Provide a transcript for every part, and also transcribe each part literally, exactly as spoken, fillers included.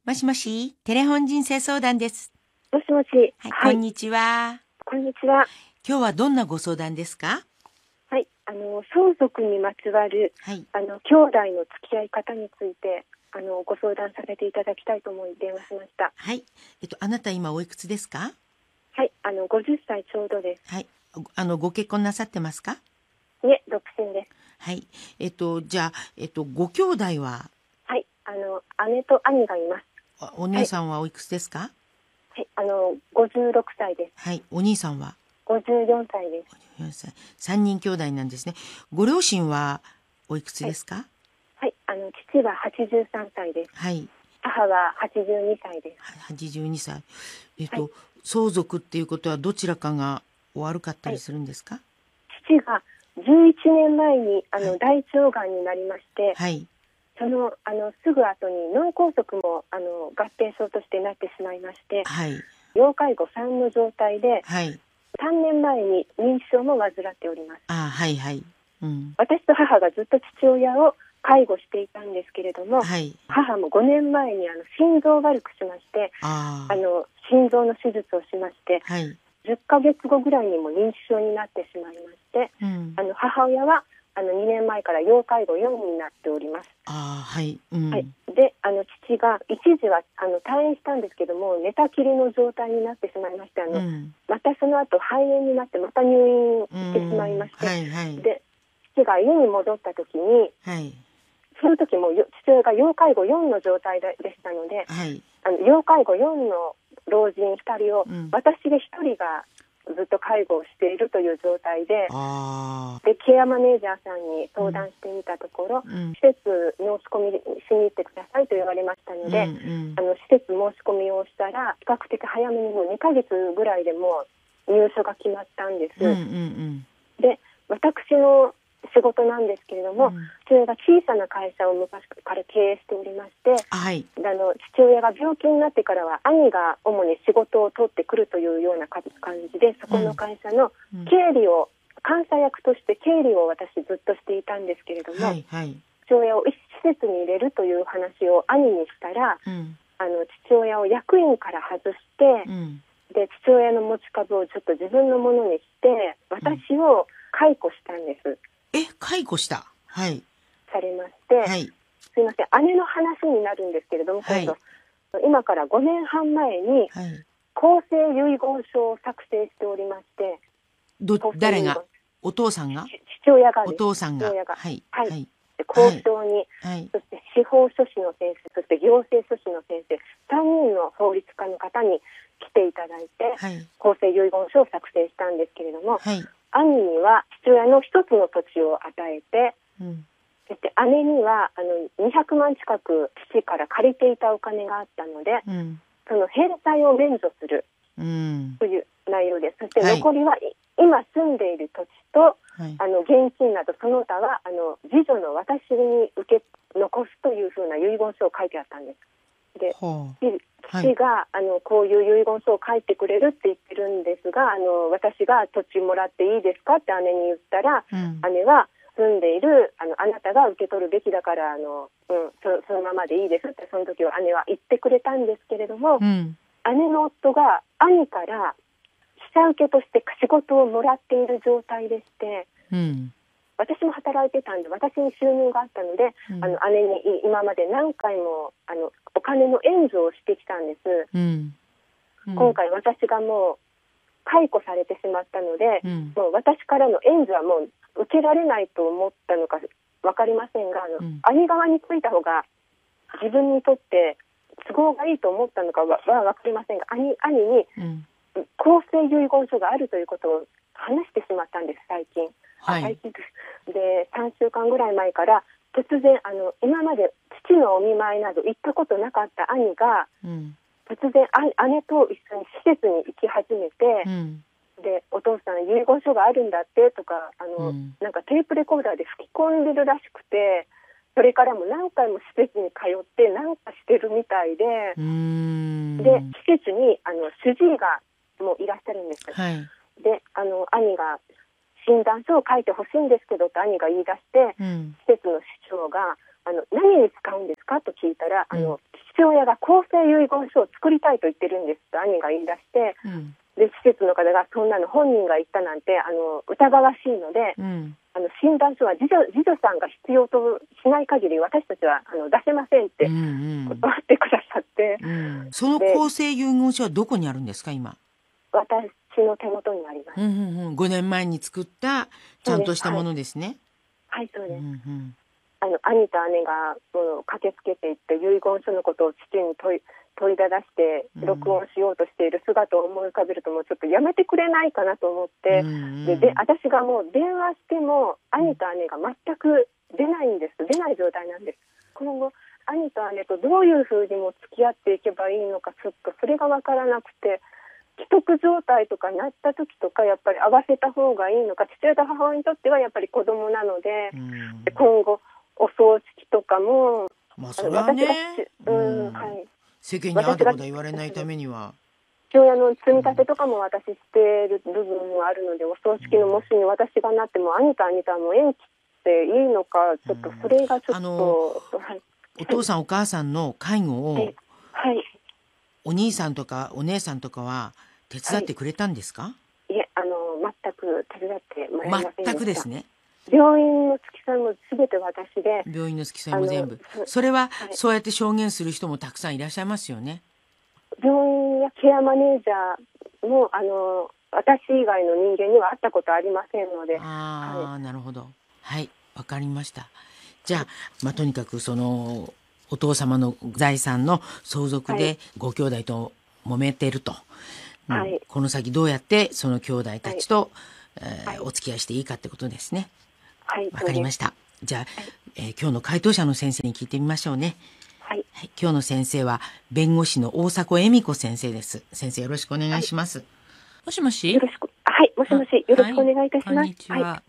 もしもし、テレフォン人生相談です。 もしもし、 はい、 はい、 こんにちは。 こんにちは。 今日はどんなご相談ですか？ はい、あの相続にまつわる、 はい、 あの兄弟の付き合い方についてあのご相談させていただきたいと思い電話しました。 はい、えっとあなた今おいくつですか？ はい、あのごじゅっさいちょうどです。 はい、あのご結婚なさってますか？ いえ、独身です。 はい、えっとじゃあえっとご兄弟は、 はい、あの姉と兄がいます。 お姉さんはおいくつですか？ はい、あのごじゅうろくさいです。 はい、お兄さんはごじゅうよんさいです。 よんさい。さんにん兄弟なんですね。ご両親はおいくつはい、 ですか？ はい、あの父ははちじゅうさんさいです。 はい、 母ははちじゅうにさいです。 はちじゅうにさい。えっはい、 と相続っていうことはどちらかが悪かったはい、 りするんですか？ 父がじゅういちねんまえにあはい、 の大腸がんになりまして、 はい、 そのあのすぐ後に脳梗塞もあの合併症としてなってしまいまして、 はい、 要介護さんの状態ではい。 さんねんまえに認知症も患っております。 あ、はいはい。うん。 私と母がずっと父親を介護していたんですけれども、 はい。 母もごねんまえにあの心臓を悪くしまして、 ああ。 あの心臓の手術をしまして、 はい。 じゅっかげつごぐらいにも認知症になってしまいまして、 うん。 あの母親はあのにねんまえから要介護よんになっております。 ああ、はい。うん。 はい、であの父が一時はあの退院したんですけども、寝たきりの状態になってしまいまして、あの、 うん。 またその後肺炎になってまた入院してしまいまして、 はいはい。 で父が家に戻った時に、 はい。 その時もよ父親が要介護よんの状態でしたので、 はい。 あの要介護よんの老人ふたりを、 うん、 私でひとりがずっと介護をしているという状態で、 ああ。 でケアマネージャーさんに相談してみたところ、 うん。 施設申し込みしに行ってくださいと言われましたので、 うん。 あの施設申し込みをしたら比較的早めにもうにかげつぐらいでもう入所が決まったんです。 うん。うん。 で私の仕事なんですけれども、 うん、 父親が小さな会社を昔から経営しておりまして、 はい。 あの父親が病気になってからは兄が主に仕事を取ってくるというような感じで、そこの会社の経理を、監査役として経理を私ずっとしていたんですけれども、 はいはい。 父親を施設に入れるという話を兄にしたら、 うん。 あの父親を役員から外して、 うん。 で父親の持ち株をちょっと自分のものにして私を解雇したんです。 え、解雇した。はい。 されまして、 はい。 すいません、姉の話になるんですけれども、 はい。 今度今からごねんはん前にはい。 公正遺言書を作成しておりまして、 ど、 公正遺言誰が？お父さんが？ 父親がです。 お父さんが。 父親が、 はい。 はい、 はい。 で交渉に、 はい。 そして司法書士の先生、そして行政書士の先生、さんにんの法律家の方に来ていただいて、 はい。 公正遺言書を作成したんですけれども、 はい。 兄には父親の一つの土地を与えて、 うん。 そして姉にはあのにひゃくまん近く父から借りていたお金があったので、 うん。 その返済を免除するうん。 という内容です。そしてはい。 残りは、今住んでいる土地と、 はい。 あの現金などその他はあの次女の私に受け残すというふうな遺言書を書いてあったんです。で、 ほう。 父が、はい、あのこういう遺言書を書いてくれるって言ってるんですが、あの私が土地もらっていいですかって姉に言ったら、 うん、 姉は住んでいるあのあなたが受け取るべきだからあの、うん、そ, そのままでいいですってその時は姉は言ってくれたんですけれども、 うん、 姉の夫が兄から下請けとして仕事をもらっている状態でして、 うん、 私も働いてたんで私に収入があったので、うん、あの姉に今まで何回もあのお金の援助をしてきたんです、 うんうん、 今回私がもう解雇されてしまったので、うん、もう私からの援助はもう受けられないと思ったのか分かりませんが、あの、うん、兄側についた方が自分にとって都合がいいと思ったのかは分かりませんが、兄、兄に、うん公正遺言書があるということを話してしまったんです最近、 はい、 最近でさんしゅうかんぐらい前から突然あの今まで父のお見舞いなど行ったことなかった兄が、うん、突然姉と一緒に施設に行き始めて、うん、でお父さん遺言書があるんだってとかあの、うん、なんかテープレコーダーで吹き込んでるらしくて、それからも何回も施設に通って何かしてるみたいで、 うーんで施設にあの主治医がもいらっしゃるんです、 はい、 であの兄が診断書を書いてほしいんですけどと兄が言い出して、うん、施設の市長があの何に使うんですかと聞いたら、うん、あの父親が公正遺言書を作りたいと言ってるんですと兄が言い出して、うん、で施設の方がそんなの本人が言ったなんてあの疑わしいので、うん、あの診断書は次女、次女さんが必要としない限り私たちはあの出せませんって断ってくださって、 うんうん、その公正遺言書はどこにあるんですか今？ 私の手元にあります、うんうんうん、ごねんまえに作ったちゃんとしたものですね。 はい、はい、そうです、うんうん、あの兄と姉がその駆けつけていって遺言書のことを父に問い問いただして録音しようとしている姿を思い浮かべるともうちょっとやめてくれないかなと思って、うんうん、でで私がもう電話しても兄と姉が全く出ないんです出ない状態なんです。今後兄と姉とどういうふうにも付き合っていけばいいのかちょっとそれが分からなくて、既得状態とかになった時とかやっぱり合わせた方がいいのか、父親と母親にとってはやっぱり子供なので、うん、今後お葬式とかも、 まあそれはね、私が、うんはい、世間にあだこだ言われないためには父親の積み立てとかも私している部分もあるので、お葬式のもしに私がなっても兄と兄とはもう縁切っていいのか、ちょっとそれがちょっと、うん、あのはい、お父さんお母さんの介護を、はい、はい、お兄さんとかお姉さんとかは手伝ってくれたんですか？はい、いえ、あの全く手伝ってもらえませんでした。 全くですね。 病院の付き添いもすべて私で。 病院の付き添いも全部。それは、はい、そうやって証言する人もたくさんいらっしゃいますよね。 病院やケアマネージャーもあの私以外の人間には会ったことありませんので。 ああ、はい、なるほど。はい、わかりました。じゃあ、まあ、とにかくそのお父様の財産の相続でご兄弟と揉めていると、はい、うん、この先どうやってその兄弟たちと、はい、えーはい、お付き合いしていいかってことですね。はい、わかりました。じゃあ、はい、えー、今日の回答者の先生に聞いてみましょうね。はい、はい、今日の先生は弁護士の大迫恵美子先生です。先生よろしくお願いします。はい、 もしもし。 よろしく、はい、もしもし、よろしくお願いいたします。はい、こんにちは。はい、はい、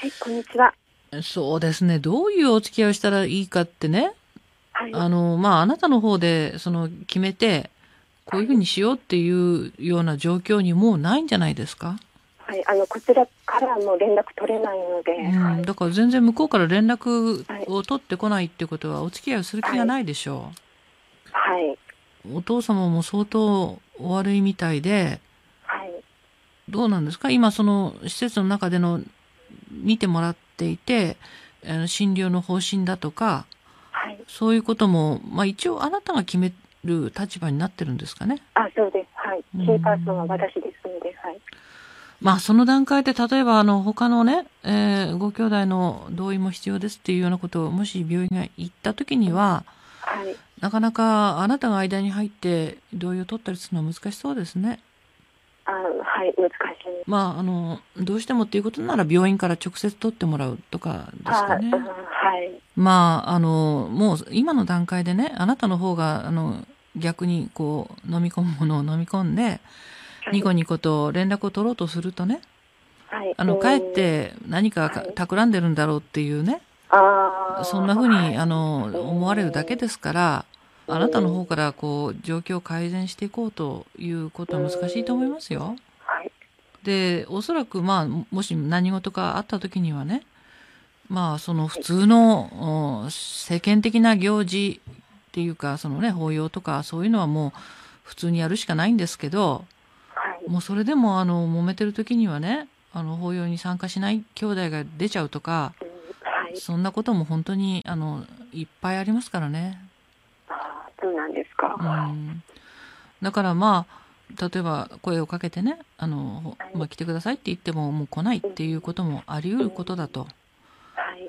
こんにちは。 そうですね。どういうお付き合いをしたらいいかってね。はい、あの、まあ、あなたの方で、その、決めて、こういうふうにしようっていうような状況にもうないんじゃないですか？ はい、あの、こちらからも連絡取れないので。うん、 はい、だから全然向こうから連絡を取ってこないってことは、お付き合いをする気がないでしょう。はい。はい、お父様も相当お悪いみたいで、はい。どうなんですか？今、その、施設の中での、見てもらっていて、あの診療の方針だとか、はい、そういうことも、まあ一応あなたが決める立場になってるんですかね。 あ、そうです。はい。キーパーソンは私ですので、はい。 まあその段階で例えばあの他のね、えー、ご兄弟の同意も必要ですっていうようなことをもし病院が言った時には、はい、なかなかあなたが間に入って同意を取ったりするのは難しそうですね。 あ、はい、難しい。 まああのどうしてもっていうことなら病院から直接取ってもらうとかですかね。はい。まああのもう今の段階でね、あなたの方があの逆にこう飲み込むものを飲み込んで。ニコニコと連絡を取ろうとするとね、はい、あのかえって何か企んでるんだろうっていうね、はい、そんなふうにあの思われるだけですから、あなたの方からこう状況を改善していこうということは難しいと思いますよ。はい、で、おそらくまあもし何事かあった時にはね、まあその普通の世間的な行事っていうかそのね法要とかそういうのはもう普通にやるしかないんですけど。もうそれでもあの揉めてる時にはね、あの法要に参加しない兄弟が出ちゃうとか、はい、そんなことも本当にあのいっぱいありますからね。 あ、そうなんですか。うん、 だからまあ例えば声をかけてね、あの、まあ、来てくださいって言ってももう来ないっていうこともあり得ることだと、はい、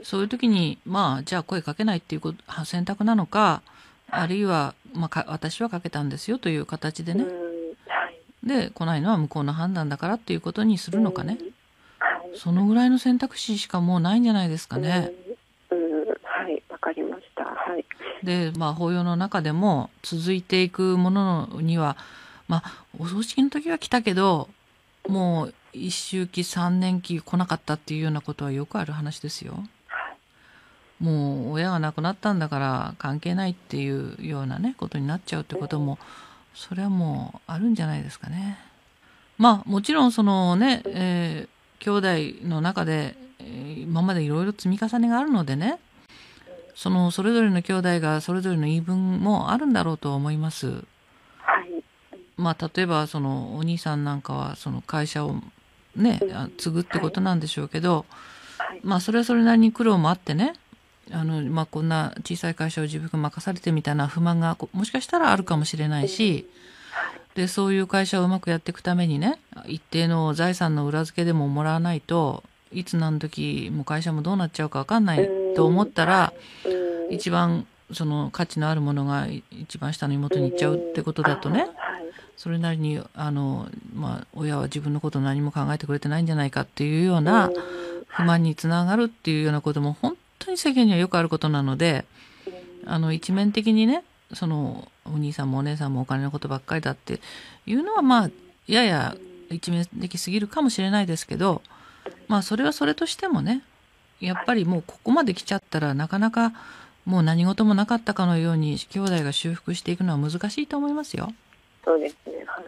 そういう時にまあじゃあ声かけないっていうこと選択なのか、あるいは、まあ、か私はかけたんですよという形でね。で来ないのは向こうの判断だからっていうことにするのかね、うんはい、そのぐらいの選択肢しかもうないんじゃないですかね。 うんうん、はいわかりました。はい、 でまあ法要の中でも続いていくものにはまあお葬式の時は来たけどもう一周期三年期来なかったっていうようなことはよくある話ですよ。はい、もう親が亡くなったんだから関係ないっていうようなねことになっちゃうってことも、うんそれはもうあるんじゃないですかね。まあもちろんそのね、えー、兄弟の中で、えー、今までいろいろ積み重ねがあるのでね、 そのそれぞれの兄弟がそれぞれの言い分もあるんだろうと思います。 はい。 まあ例えばそのお兄さんなんかはその会社をね、継ぐってことなんでしょうけど、 はい、 まあそれはそれなりに苦労もあってね、あのまあこんな小さい会社を自分が任されてみたいな不満がもしかしたらあるかもしれないし、でそういう会社をうまくやっていくためにね、一定の財産の裏付けでももらわないといつ何時も会社もどうなっちゃうか分かんないと思ったら、一番その価値のあるものが一番下の妹に行っちゃうってことだとね、それなりにあの、まあ、親は自分のことを何も考えてくれてないんじゃないかっていうような不満につながるっていうようなことも本当に世間にはよくあることなので、あの一面的にね、そのお兄さんもお姉さんもお金のことばっかりだっていうのはまあやや一面的すぎるかもしれないですけど、まあそれはそれとしてもね、やっぱりもうここまで来ちゃったらなかなかもう何事もなかったかのように兄弟が修復していくのは難しいと思いますよ。 そうですね。はい。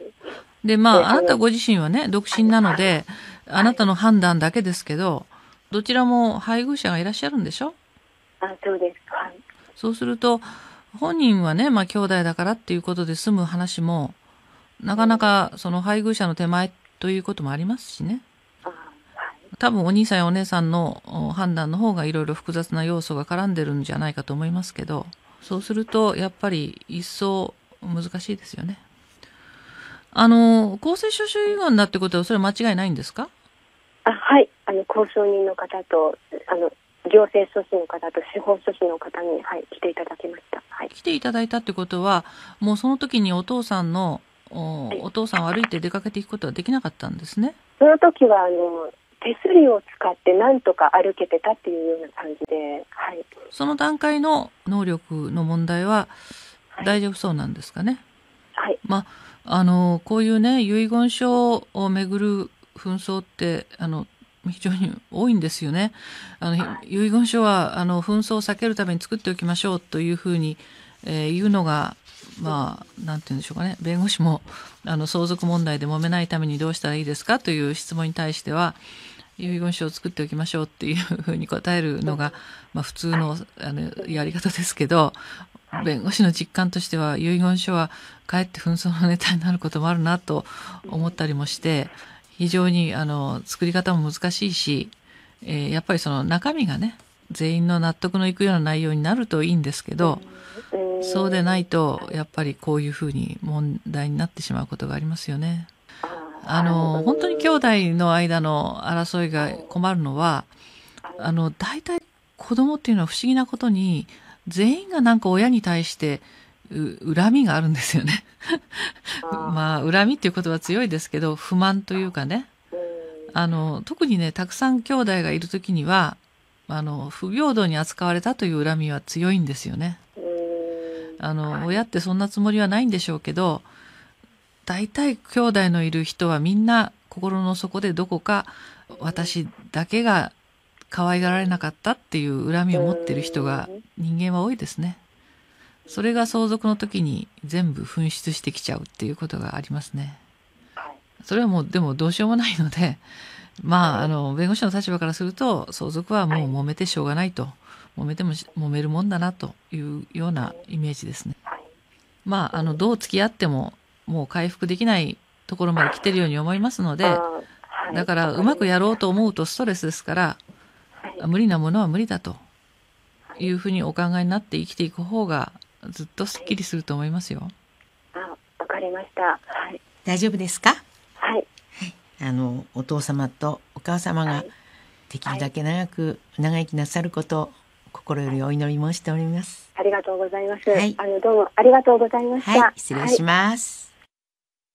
でまああなたご自身はね独身なので、あなたの判断だけですけど、どちらも配偶者がいらっしゃるんでしょ？ あ、そうです。はい。 そうすると本人はね、まあ兄弟だからっていうことで済む話もなかなかその配偶者の手前ということもありますしね。多分お兄さんやお姉さんの判断の方がいろいろ複雑な要素が絡んでるんじゃないかと思いますけど、そうするとやっぱり一層難しいですよね。あの公正書士遺言だってことはそれは間違いないんですか？ あ、はい。あの交渉人の方とあの行政書士の方と司法書士の方に、はい、来ていただきました。はい、 来ていただいたってことはもうその時にお父さんの お,、はい、お父さんを歩いて出かけていくことはできなかったんですね。 その時はあの手すりを使ってなんとか歩けてたっていうような感じで、はい、 その段階の能力の問題は大丈夫そうなんですかね。 はい、 まあ、あのこういうね遺言書をめぐる紛争ってあの非常に多いんですよね。あの、はい、遺言書はあの紛争を避けるために作っておきましょうというふうに、えー、言うのがまあなんて言うんでしょうかね、弁護士もあの相続問題で揉めないためにどうしたらいいですかという質問に対しては遺言書を作っておきましょうっていうふうに答えるのが、まあ、普通の、あのやり方ですけど、弁護士の実感としては遺言書はかえって紛争のネタになることもあるなと思ったりもして、非常にあの作り方も難しいし、えー、やっぱりその中身がね全員の納得のいくような内容になるといいんですけど、そうでないとやっぱりこういうふうに問題になってしまうことがありますよね。あの本当に兄弟の間の争いが困るのは、あの大体子供っていうのは不思議なことに全員がなんか親に対して恨みがあるんですよね。まあ恨みっていう言葉は強いですけど不満というかね、あの特にねたくさん兄弟がいる時にはあの不平等に扱われたという恨みは強いんですよね。あの親ってそんなつもりはないんでしょうけど、大体兄弟のいる人はみんな心の底でどこか私だけが可愛がられなかったっていう恨みを持っている人が人間は多いですね。それが相続の時に全部噴出してきちゃうっていうことがありますね。それはもうでもどうしようもないので、まああの弁護士の立場からすると相続はもう揉めてしょうがないと、揉めても揉めるもんだなというようなイメージですね。まああのどう付き合ってももう回復できないところまで来てるように思いますので、だからうまくやろうと思うとストレスですから、無理なものは無理だというふうにお考えになって生きていく方がずっとすっきりすると思いますよ。 あ、わかりました。はい。 大丈夫ですか？ はい。 あのお父様とお母様ができるだけ長く長生きなさることを心よりお祈り申しております。 ありがとうございます。 はい、 あのどうもありがとうございました。 はい、失礼します。はい。